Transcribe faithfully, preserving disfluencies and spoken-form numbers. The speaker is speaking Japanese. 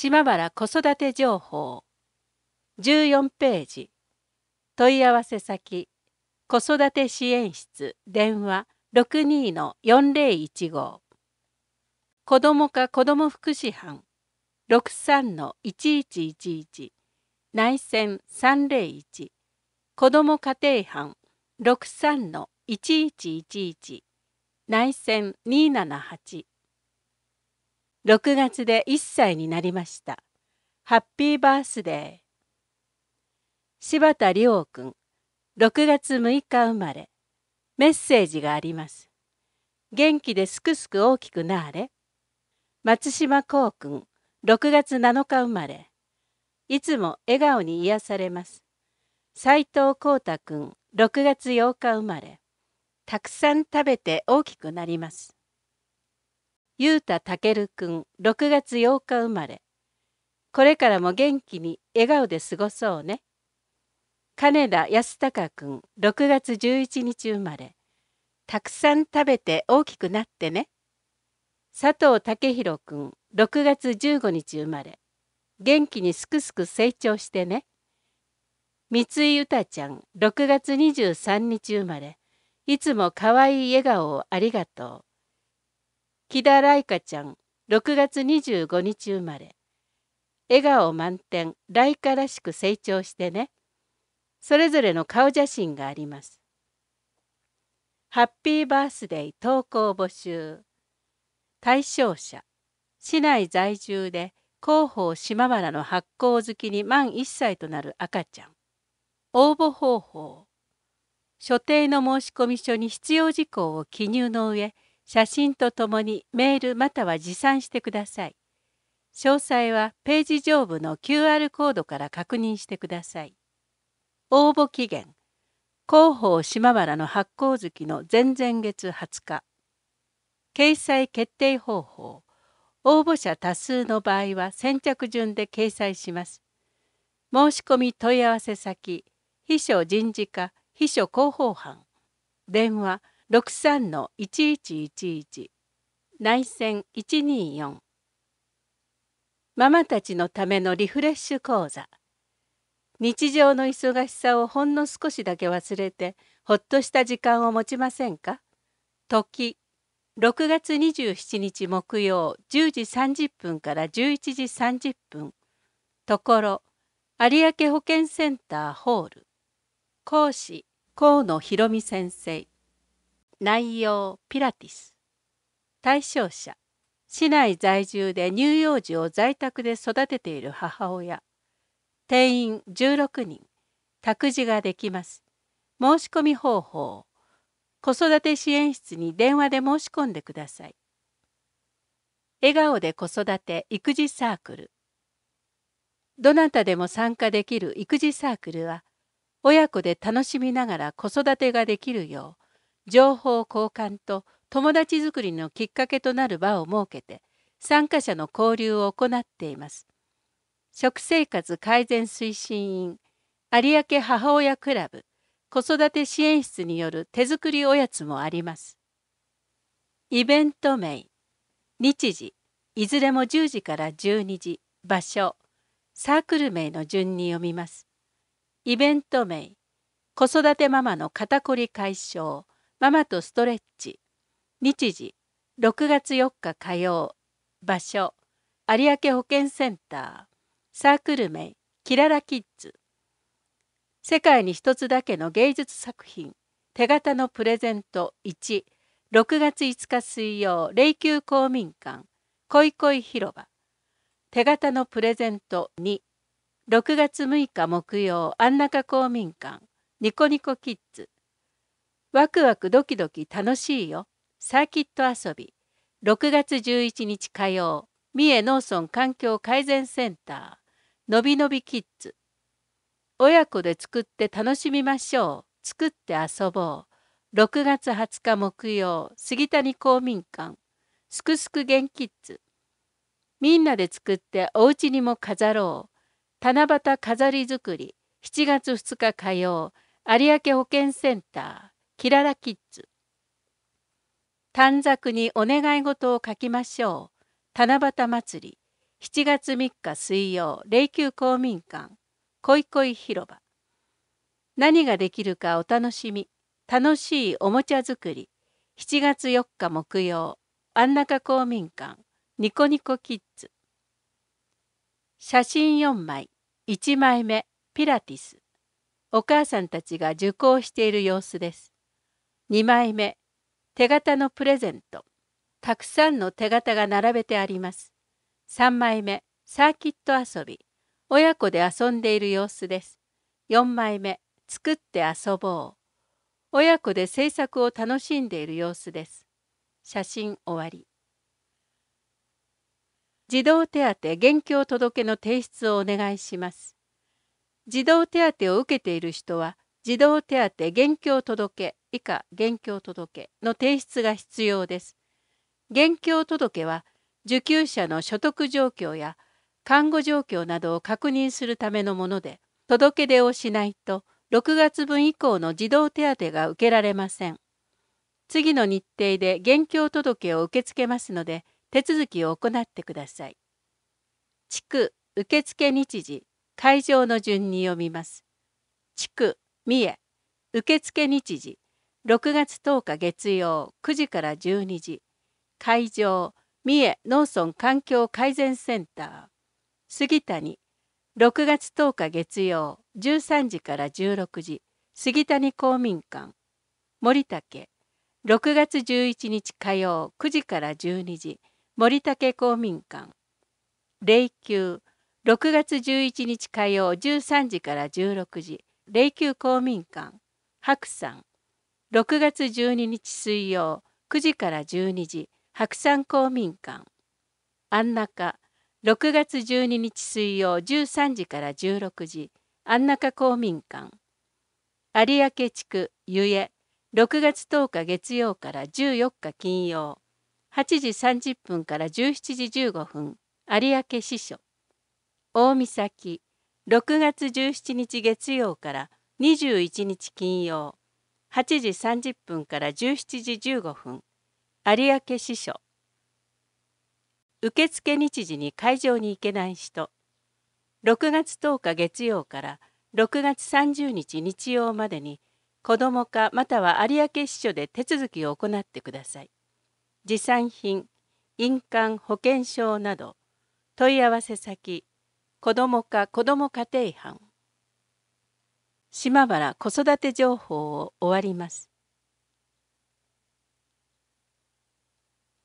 島原子育て情報じゅうよんページ。問い合わせ先子育て支援室電話 ろくにーのよんぜろいちご 子ども課子ども福祉班 ろくさんのいちいちいちいち 内線さんぜろいち子ども家庭班 ろくさんのいちいちいちいち 内線にーななはち。ろくがつでいっさいになりました。ハッピーバースデー。柴田亮君、ろくがつむいか生まれ。メッセージがあります。元気ですくすく大きくなあれ。松島光君、ろくがつなのか生まれ。いつも笑顔に癒されます。斉藤光太君、ろくがつようか生まれ。たくさん食べて大きくなります。ゆうたたける君、ろくがつようか生まれ。これからも元気に笑顔で過ごそうね。金田康隆君、ろくがつじゅういちにち生まれ。たくさん食べて大きくなってね。佐藤健弘君、ろくがつじゅうごにち生まれ。元気にすくすく成長してね。三井うたちゃん、ろくがつにじゅうさんにち生まれ。いつもかわいい笑顔をありがとう。木田来花ちゃん、ろくがつにじゅうごにち生まれ。笑顔満点、来花らしく成長してね。それぞれの顔写真があります。ハッピーバースデー投稿募集。対象者、市内在住で広報島原の発行好きに満いっさいとなる赤ちゃん。応募方法。所定の申込書に必要事項を記入の上、写真とともにメールまたは持参してください。詳細はページ上部の キューアール コードから確認してください。応募期限。広報島原の発行月の前々月はつか。掲載決定方法。応募者多数の場合は先着順で掲載します。申し込み問い合わせ先、秘書人事課、秘書広報班。電話 ろくさんのいちいちいちいち、内線いちにーよん。ママたちのためのリフレッシュ講座。日常の忙しさをほんの少しだけ忘れて、ほっとした時間を持ちませんか？時、ろくがつにじゅうしちにち木曜じゅうじさんじゅっぷんからじゅういちじさんじゅっぷん。ところ、有明保健センターホール。講師、河野博美先生。内容、ピラティス。対象者、市内在住で乳幼児を在宅で育てている母親。定員じゅうろくにん。託児ができます。申し込み方法。子育て支援室に電話で申し込んでください。笑顔で子育て育児サークル。どなたでも参加できる育児サークルは、親子で楽しみながら子育てができるよう、情報交換と友達づくりのきっかけとなる場を設けて、参加者の交流を行っています。食生活改善推進員、有明母親クラブ、子育て支援室による手作りおやつもあります。イベント名、日時、いずれもじゅうじからじゅうにじ、場所、サークル名の順に読みます。イベント名、子育てママの肩こり解消、ママとストレッチ、日時、ろくがつよっか火曜、場所、有明保健センター、サークル名、キララキッズ。世界に一つだけの芸術作品、手形のプレゼントいち、ろくがついつか水曜、霊宮公民館、恋恋広場。手形のプレゼントに、ろくがつむいか木曜、安中公民館、ニコニコキッズ。ワクワクドキドキ楽しいよ、サーキット遊び。ろくがつじゅういちにち火曜、三重農村環境改善センター、のびのびキッズ。親子で作って楽しみましょう。作って遊ぼう。ろくがつはつか木曜、杉谷公民館、すくすく元キッズ。みんなで作ってお家にも飾ろう。七夕飾り作り、しちがつふつか火曜、有明保健センター、キララキッズ。短冊にお願い事を書きましょう。七夕祭り、 しちがつみっか水曜、霊柩公民館、恋恋広場。何ができるかお楽しみ。楽しいおもちゃ作り。しちがつよっか木曜、安中公民館、ニコニコキッズ。写真よんまい。いちまいめ、ピラティス。お母さんたちが受講している様子です。にまいめ、手形のプレゼント。たくさんの手形が並べてあります。さんまいめ、サーキット遊び。親子で遊んでいる様子です。よんまいめ、作って遊ぼう。親子で制作を楽しんでいる様子です。写真終わり。児童手当現況届の提出をお願いします。児童手当を受けている人は、児童手当現況届以下現況届の提出が必要です。現況届は、受給者の所得状況や看護状況などを確認するためのもので、届け出をしないとろくがつぶん以降の児童手当が受けられません。次の日程で現況届を受け付けますので、手続きを行ってください。地区受付日時、会場の順に読みます。地区三重受付日時、ろくがつとおか月曜くじからじゅうにじ。会場三重農村環境改善センター。杉谷ろくがつとおか月曜じゅうさんじからじゅうろくじ。杉谷公民館。森竹ろくがつじゅういちにち火曜くじからじゅうにじ。森竹公民館。霊柩ろくがつじゅういちにち火曜じゅうさんじからじゅうろくじ。霊柩公民館。白山ろくがつじゅうににち水曜くじからじゅうにじ。白山公民館。安中ろくがつじゅうににち水曜じゅうさんじからじゅうろくじ。安中公民館。有明地区湯江ろくがつとおか月曜からじゅうよっか金曜はちじさんじゅっぷんからじゅうしちじじゅうごふん。有明支所。大岬ろくがつじゅうしちにち月曜からにじゅういちにち金曜はちじさんじゅっぷんからじゅうしちじじゅうごふん。有明支所。受付日時に会場に行けない人。ろくがつとおか月曜からろくがつさんじゅうにち日曜までに子ども課または有明支所で手続きを行ってください。持参品、印鑑、保険証など問い合わせ先、子ども課子ども家庭班。島原子育て情報を終わります。